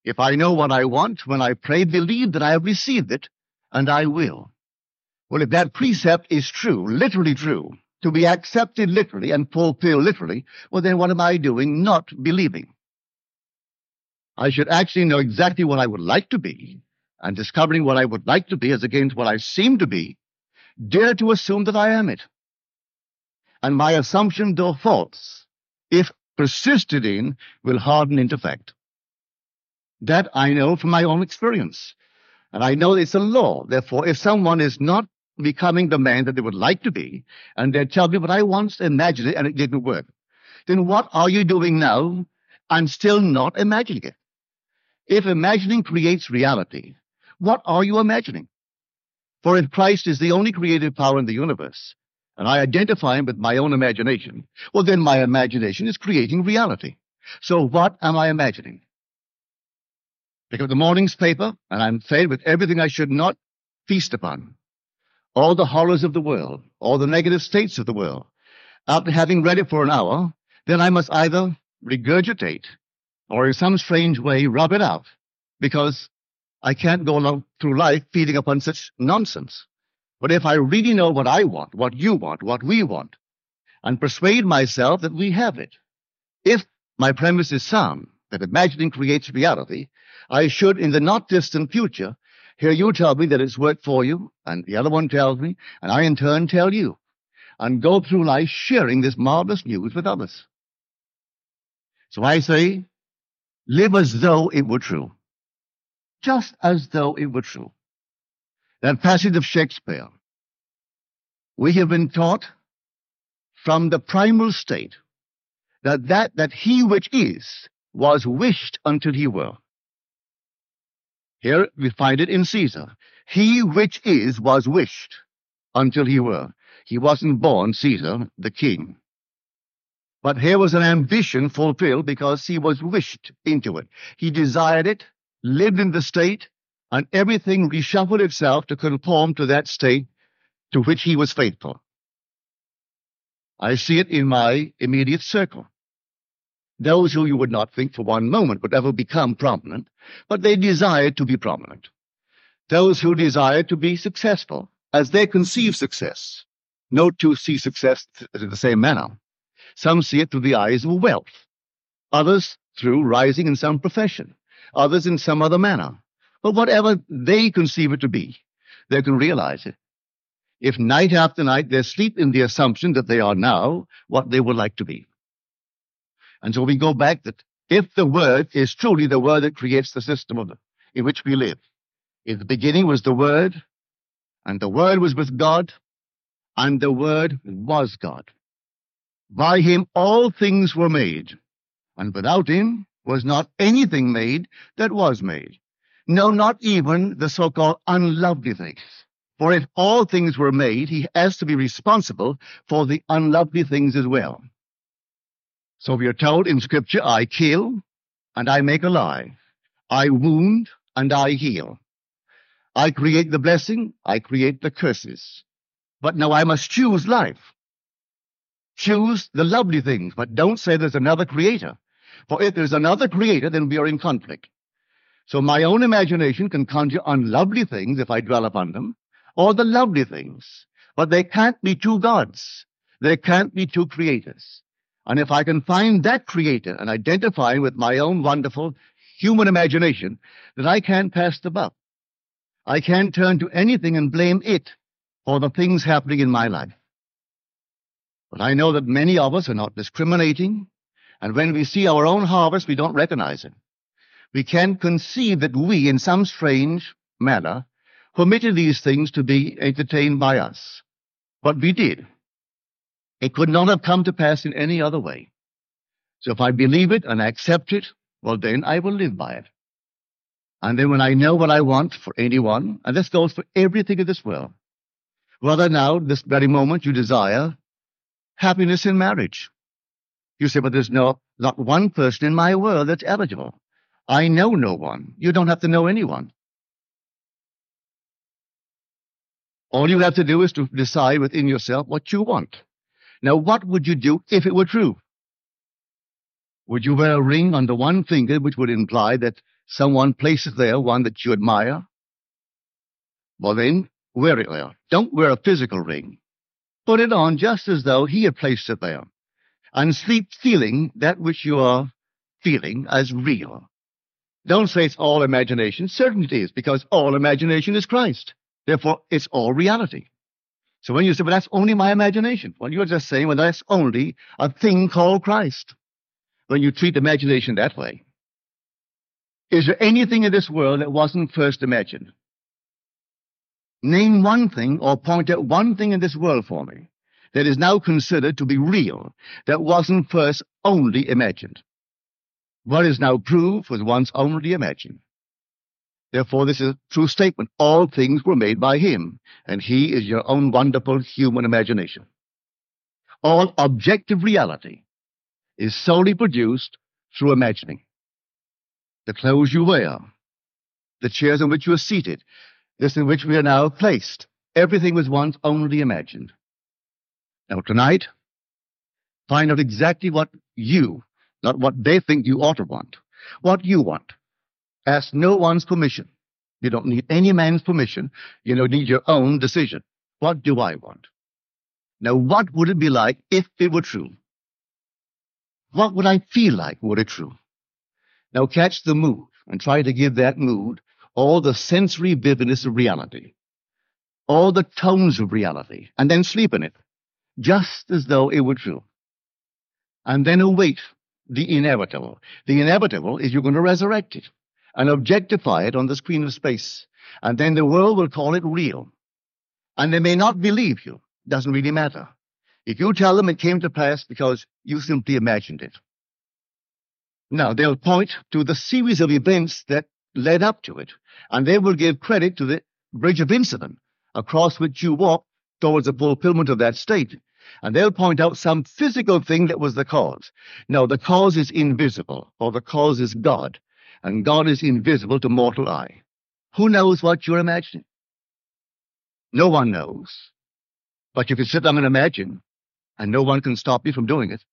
If I know what I want, when I pray, believe that I have received it, and I will. Well, if that precept is true, literally true, to be accepted literally and fulfilled literally, well, then what am I doing not believing? I should actually know exactly what I would like to be, and discovering what I would like to be as against what I seem to be, dare to assume that I am it. And my assumption, though false, if persisted in, will harden into fact. That I know from my own experience. And I know it's a law. Therefore, if someone is not becoming the man that they would like to be, and they tell me, but I once imagined it and it didn't work, then what are you doing now and still not imagining it? If imagining creates reality, what are you imagining? For if Christ is the only creative power in the universe, and I identify him with my own imagination, well, then my imagination is creating reality. So what am I imagining? Pick up the morning's paper, and I'm fed with everything I should not feast upon. All the horrors of the world, all the negative states of the world. After having read it for an hour, then I must either regurgitate or in some strange way rub it out, because I can't go along through life feeding upon such nonsense. But if I really know what I want, what you want, what we want, and persuade myself that we have it, if my premise is sound, that imagining creates reality, I should, in the not distant future, hear you tell me that it's worked for you, and the other one tells me, and I in turn tell you, and go through life sharing this marvelous news with others. So I say, live as though it were true. Just as though it were true. That passage of Shakespeare, we have been taught from the primal state that he which is was wished until he were. Here we find it in Caesar. He which is was wished until he were. He wasn't born Caesar, the king. But here was an ambition fulfilled because he was wished into it. He desired it, lived in the state, and everything reshuffled itself to conform to that state to which he was faithful. I see it in my immediate circle. Those who you would not think for one moment would ever become prominent, but they desired to be prominent. Those who desired to be successful, as they conceive success. No two see success in the same manner. Some see it through the eyes of wealth, others through rising in some profession, others in some other manner. But whatever they conceive it to be, they can realize it. If night after night they sleep in the assumption that they are now what they would like to be. And so we go back that if the Word is truly the Word that creates the system in which we live, in the beginning was the Word, and the Word was with God, and the Word was God. By him all things were made, and without him was not anything made that was made. No, not even the so-called unlovely things. For if all things were made, he has to be responsible for the unlovely things as well. So we are told in Scripture, I kill and I make alive. I wound and I heal. I create the blessing, I create the curses. But now I must choose life. Choose the lovely things, but don't say there's another creator. For if there's another creator, then we are in conflict. So my own imagination can conjure unlovely things if I dwell upon them, or the lovely things. But they can't be two gods. There can't be two creators. And if I can find that creator and identify with my own wonderful human imagination, then I can't pass the buck. I can't turn to anything and blame it for the things happening in my life. But I know that many of us are not discriminating, and when we see our own harvest, we don't recognize it. We can conceive that we, in some strange manner, permitted these things to be entertained by us. But we did. It could not have come to pass in any other way. So if I believe it and accept it, well, then I will live by it. And then when I know what I want for anyone, and this goes for everything in this world, whether now, this very moment, you desire happiness in marriage. You say, but there's not one person in my world that's eligible. I know no one. You don't have to know anyone. All you have to do is to decide within yourself what you want. Now, what would you do if it were true? Would you wear a ring on the one finger, which would imply that Someone places there one that you admire. Well then, wear it there. Don't wear a physical ring. Put it on just as though he had placed it there. And sleep feeling that which you are feeling as real. Don't say it's all imagination. Certainly it is, because all imagination is Christ. Therefore, it's all reality. So when you say, well, that's only my imagination, well, you're just saying, well, that's only a thing called Christ. When you treat imagination that way, is there anything in this world that wasn't first imagined? Name one thing or point out one thing in this world for me that is now considered to be real, that wasn't first only imagined. What is now proved was once only imagined. Therefore, this is a true statement. All things were made by him, and he is your own wonderful human imagination. All objective reality is solely produced through imagining. The clothes you wear, the chairs in which you are seated, this in which we are now placed, everything was once only imagined. Now tonight, find out exactly what you, not what they think you ought to want, what you want. Ask no one's permission. You don't need any man's permission. You don't need your own decision. What do I want? Now, what would it be like if it were true? What would I feel like were it true? Now, catch the mood and try to give that mood all the sensory vividness of reality, all the tones of reality, and then sleep in it, just as though it were true. And then await the inevitable. The inevitable is you're going to resurrect it and objectify it on the screen of space. And then the world will call it real. And they may not believe you. Doesn't really matter. If you tell them it came to pass because you simply imagined it. Now, they'll point to the series of events that led up to it. And they will give credit to the bridge of incident across which you walk towards the fulfillment of that state. And they'll point out some physical thing that was the cause. No, the cause is invisible, or the cause is God. And God is invisible to mortal eye. Who knows what you're imagining? No one knows. But you can sit down and imagine, and no one can stop you from doing it.